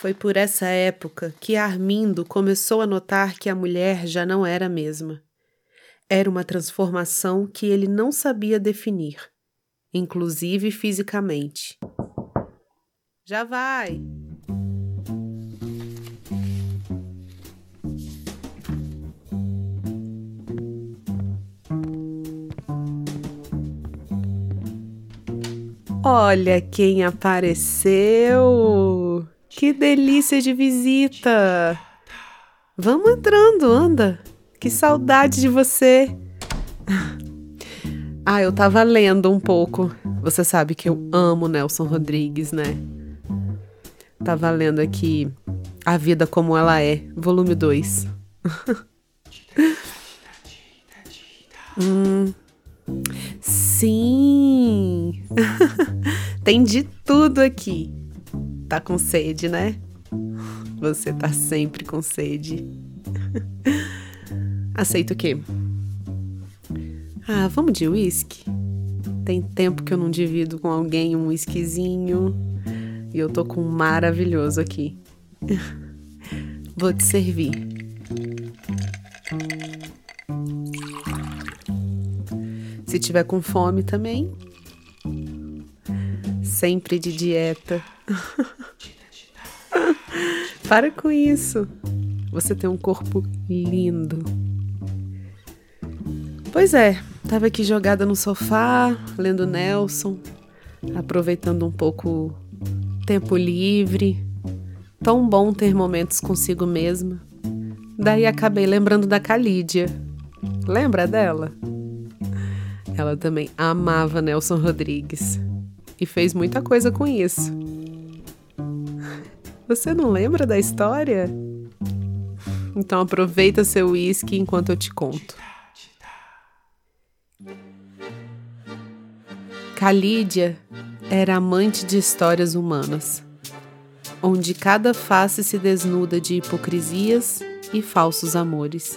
Foi por essa época que Armindo começou a notar que a mulher já não era a mesma. Era uma transformação que ele não sabia definir, inclusive fisicamente. Já vai! Olha quem apareceu! Que delícia de visita! Vamos entrando, anda! Que saudade de você! Eu tava lendo um pouco. Você sabe que eu amo Nelson Rodrigues, né? Tava lendo aqui A Vida Como Ela É, volume 2. Sim! Tem de tudo aqui. Tá com sede, né? Você tá sempre com sede. Aceita o quê? Vamos de uísque? Tem tempo que eu não divido com alguém um uísquezinho. E eu tô com um maravilhoso aqui. Vou te servir. Se tiver com fome também. Sempre de dieta. Para com isso. Você tem um corpo lindo. Pois é, tava aqui jogada no sofá, lendo Nelson, aproveitando um pouco tempo livre. Tão bom ter momentos consigo mesma. Daí acabei lembrando da Kalídia. Lembra dela? Ela também amava Nelson Rodrigues e fez muita coisa com isso. Você não lembra da história? Então aproveita seu uísque enquanto eu te conto. Kalídia era amante de histórias humanas, onde cada face se desnuda de hipocrisias e falsos amores.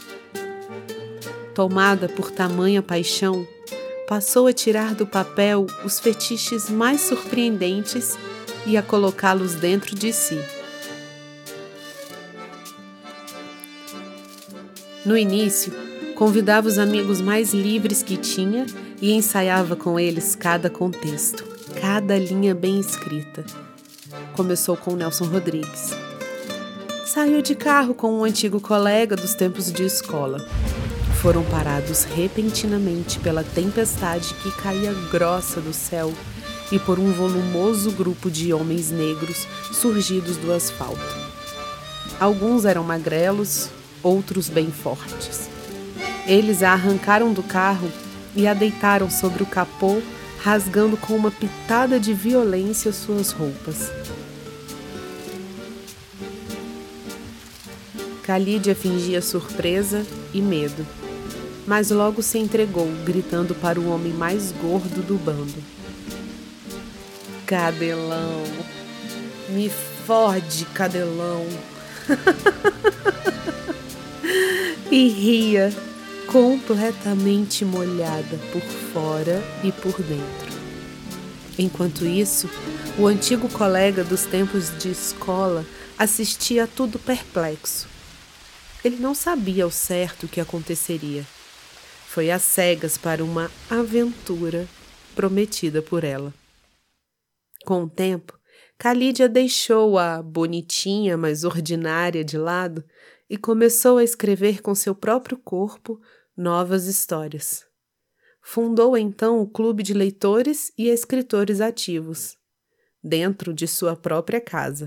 Tomada por tamanha paixão, passou a tirar do papel os fetiches mais surpreendentes e a colocá-los dentro de si. No início, convidava os amigos mais livres que tinha e ensaiava com eles cada contexto, cada linha bem escrita. Começou com Nelson Rodrigues. Saiu de carro com um antigo colega dos tempos de escola. Foram parados repentinamente pela tempestade que caía grossa do céu e por um volumoso grupo de homens negros surgidos do asfalto. Alguns eram magrelos, outros bem fortes. Eles a arrancaram do carro e a deitaram sobre o capô, rasgando com uma pitada de violência suas roupas. Kalídia fingia surpresa e medo, mas logo se entregou, gritando para o homem mais gordo do bando: "Cadelão! Me fode, cadelão!" E ria, completamente molhada por fora e por dentro. Enquanto isso, o antigo colega dos tempos de escola assistia a tudo perplexo. Ele não sabia ao certo o que aconteceria. Foi às cegas para uma aventura prometida por ela. Com o tempo, Kalídia deixou a bonitinha, mas ordinária de lado e começou a escrever com seu próprio corpo novas histórias. Fundou então o Clube de Leitores e Escritores Ativos, dentro de sua própria casa.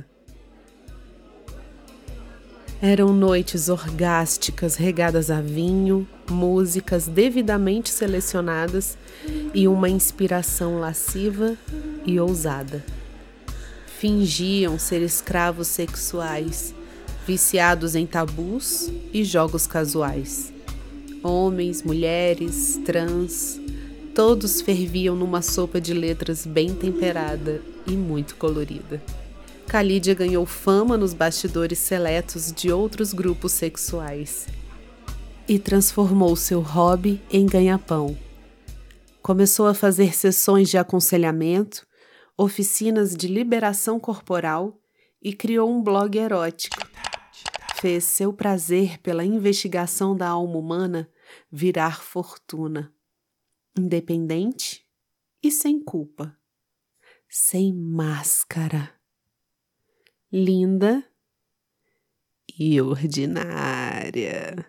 Eram noites orgásticas regadas a vinho, músicas devidamente selecionadas e uma inspiração lasciva e ousada. Fingiam ser escravos sexuais, viciados em tabus e jogos casuais. Homens, mulheres, trans, todos ferviam numa sopa de letras bem temperada e muito colorida. Kalídia ganhou fama nos bastidores seletos de outros grupos sexuais e transformou seu hobby em ganha-pão. Começou a fazer sessões de aconselhamento, oficinas de liberação corporal e criou um blog erótico. Fez seu prazer pela investigação da alma humana virar fortuna. Independente e sem culpa. Sem máscara. Linda e ordinária.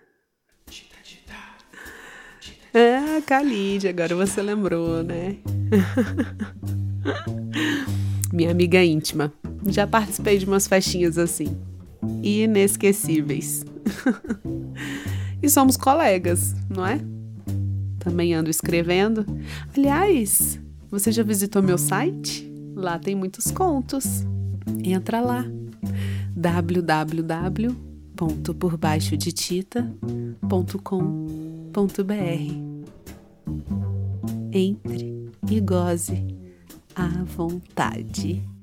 Khalid, agora você lembrou, né? Minha amiga íntima. Já participei de umas festinhas assim. Inesquecíveis. E somos colegas, não é? Também ando escrevendo. Aliás, você já visitou meu site? Lá tem muitos contos. Entra lá. www.porbaixodetita.com.br. Entre e goze à vontade.